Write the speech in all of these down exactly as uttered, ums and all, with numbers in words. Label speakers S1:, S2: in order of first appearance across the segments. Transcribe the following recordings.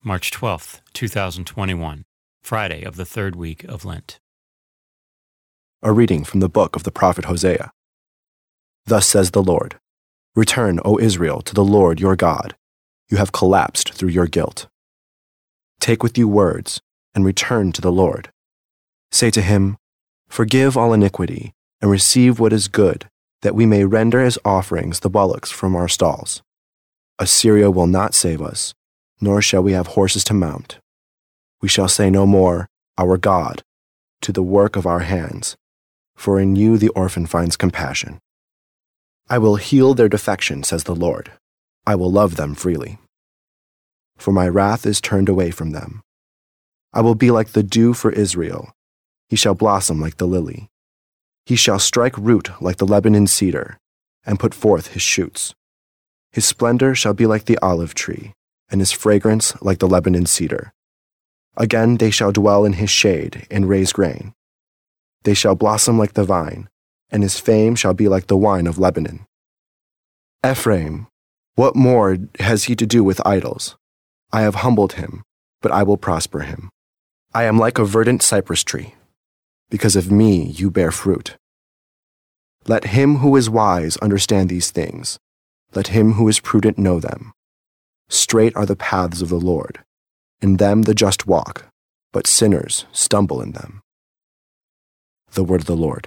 S1: March twelfth, two thousand twenty-one, Friday of the third week of Lent.
S2: A reading from the book of the prophet Hosea. Thus says the Lord, Return, O Israel, to the Lord your God. You have collapsed through your guilt. Take with you words, and return to the Lord. Say to him, Forgive all iniquity, and receive what is good, that we may render as offerings the bullocks from our stalls. Assyria will not save us, nor shall we have horses to mount. We shall say no more, Our God, to the work of our hands, for in you the orphan finds compassion. I will heal their defection, says the Lord. I will love them freely. For my wrath is turned away from them. I will be like the dew for Israel. He shall blossom like the lily. He shall strike root like the Lebanon cedar, and put forth his shoots. His splendor shall be like the olive tree, and his fragrance like the Lebanon cedar. Again they shall dwell in his shade and raise grain. They shall blossom like the vine, and his fame shall be like the wine of Lebanon. Ephraim, what more has he to do with idols? I have humbled him, but I will prosper him. I am like a verdant cypress tree. Because of me you bear fruit. Let him who is wise understand these things. Let him who is prudent know them. Straight are the paths of the Lord. In them the just walk, but sinners stumble in them. The word of the Lord.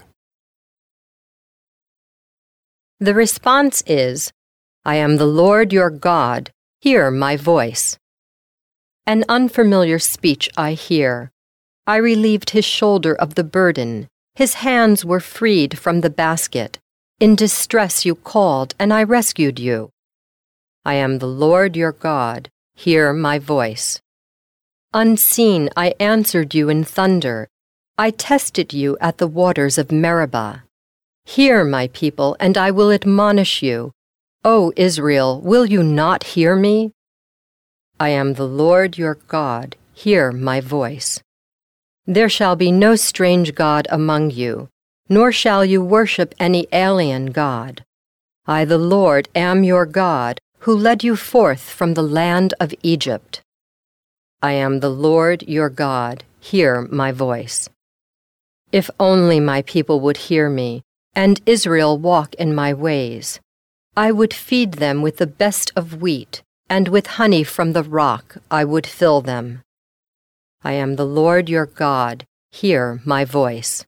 S3: The response is, I am the Lord your God, hear my voice. An unfamiliar speech I hear. I relieved his shoulder of the burden. His hands were freed from the basket. In distress you called, and I rescued you. I am the Lord your God, hear my voice. Unseen I answered you in thunder. I tested you at the waters of Meribah. Hear, my people, and I will admonish you. O Israel, will you not hear me? I am the Lord your God, hear my voice. There shall be no strange god among you, nor shall you worship any alien god. I, the Lord, am your God, who led you forth from the land of Egypt. I am the Lord your God, hear my voice. If only my people would hear me, and Israel walk in my ways. I would feed them with the best of wheat, and with honey from the rock I would fill them. I am the Lord your God, hear my voice.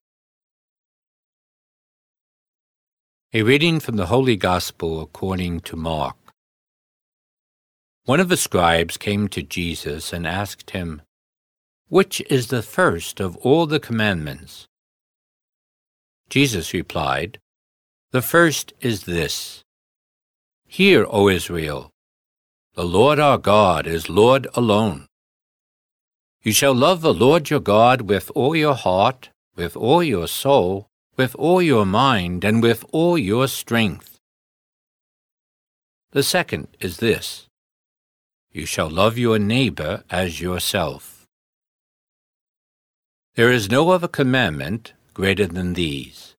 S4: A reading from the Holy Gospel according to Mark. One of the scribes came to Jesus and asked him, Which is the first of all the commandments? Jesus replied, The first is this, Hear, O Israel, the Lord our God is Lord alone. You shall love the Lord your God with all your heart, with all your soul, with all your mind, and with all your strength. The second is this, You shall love your neighbor as yourself. There is no other commandment greater than these.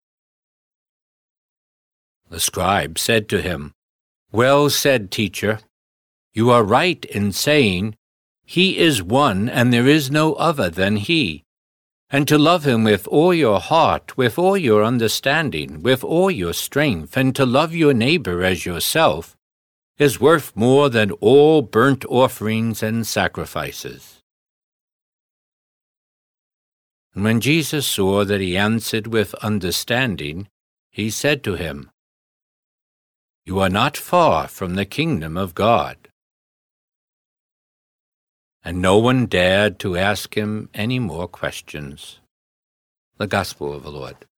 S4: The scribe said to him, Well said, teacher. You are right in saying, He is one, and there is no other than He. And to love Him with all your heart, with all your understanding, with all your strength, and to love your neighbor as yourself, is worth more than all burnt offerings and sacrifices. And when Jesus saw that he answered with understanding, he said to him, You are not far from the kingdom of God. And no one dared to ask him any more questions. The Gospel of the Lord.